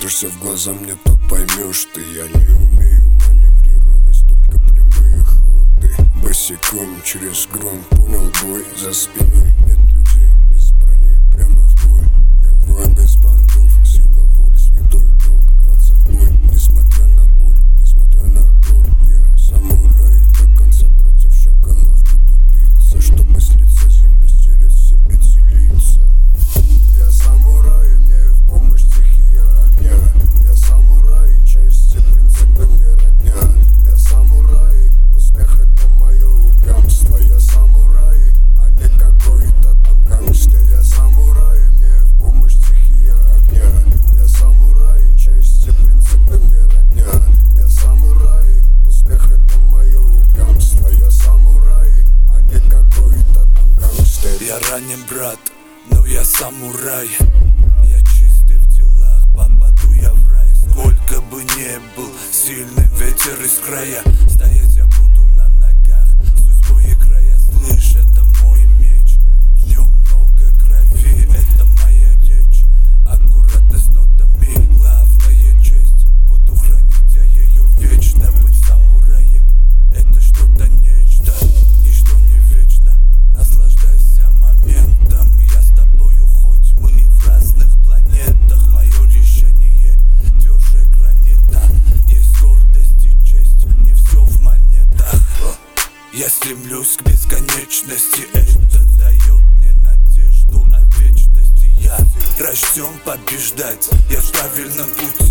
Посмотришься в глаза мне, то поймешь ты. Я не умею маневрировать, только прямые ходы. Босиком через гром, понял бой. За спиной нет людей, без брони, прямо в бой. Я воин без бандов, сила воли, святой долг. Рваться в бой, несмотря на боль, несмотря на боль. Я самурай до конца, против шакалов буду биться, чтобы с лица земли стереть все эти лица. Я самурай, мне в помощь стихия огня. Я самурай, честь и принципы мне родня. Я самурай, успех это мое упрямство. Я самурай, а не какой-то там гангстер. Я самурай, мне в помощь стихия огня. Я самурай, честь и принципы мне родня. Я самурай, успех это мое упрямство. Я самурай, а не какой-то там гангстер. Я ранен, брат, но я самурай. Я чистый в делах, попаду я в рай. Сколько бы не был сильный ветер из края, стоять я буду на ногах, судьбой играя. Слышь, это мой меч, в нем много крови, это моя речь. Аккуратно с нотами, главная честь. Буду хранить я ее вечно. Быть самураем — это что-то нечто, ничто не вечно. Наслаждайся моментом, я с тобою, хоть мы и в разных планетах. Мое решение тверже гранита, есть гордость и честь, не все в монетах. Я стремлюсь к бесконечности, это дает мне надежду о вечности. Я рожден побеждать, я в правильном пути.